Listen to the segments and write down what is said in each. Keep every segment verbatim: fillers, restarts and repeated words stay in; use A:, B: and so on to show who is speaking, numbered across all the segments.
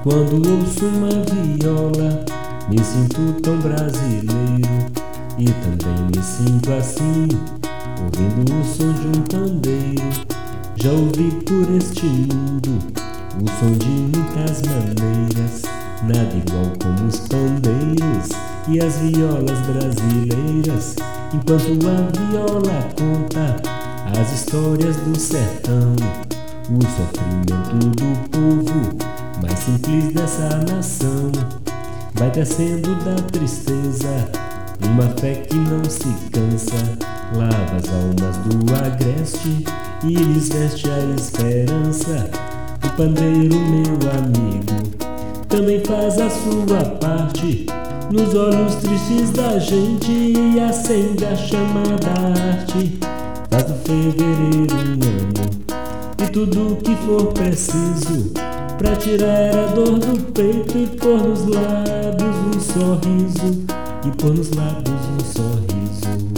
A: Quando ouço uma viola, me sinto tão brasileiro, e também me sinto assim, ouvindo o som de um pandeiro. Já ouvi por este mundo o som de muitas maneiras, nada igual como os pandeiros e as violas brasileiras. Enquanto a viola conta as histórias do sertão, o sofrimento do povo mais simples dessa nação, vai tecendo da tristeza uma fé que não se cansa, lava as almas do agreste e lhes veste a esperança. O pandeiro, meu amigo, também faz a sua parte nos olhos tristes da gente e acende a chama da arte. Faz do fevereiro um ano e tudo o que for preciso pra tirar a dor do peito e pôr nos lábios um sorriso, e pôr nos lábios um sorriso.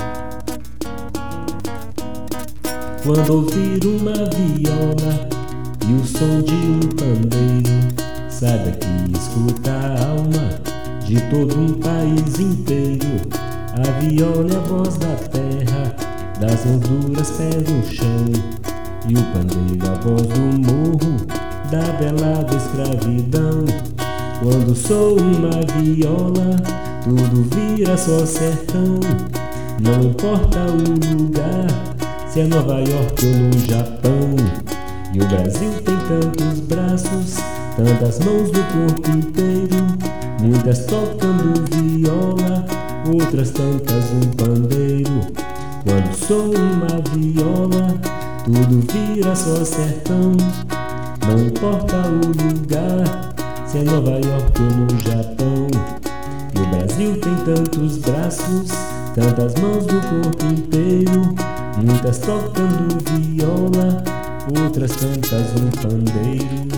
A: Quando ouvir uma viola e o som de um pandeiro, saiba que escuta a alma de todo um país inteiro. A viola é a voz da terra, das mãos duras, pés no chão, e o pandeiro é a voz do morro, da velada escravidão. Quando sou uma viola, tudo vira só sertão. Não importa o lugar, se é Nova York ou no Japão. E o Brasil tem tantos braços, tantas mãos do corpo inteiro, muitas tocando viola, outras tantas um pandeiro. Quando sou uma viola, tudo vira só sertão. Não importa o lugar, se é Nova York ou no Japão. E o Brasil tem tantos braços, tantas mãos do corpo inteiro, muitas tocando viola, outras tantas um pandeiro.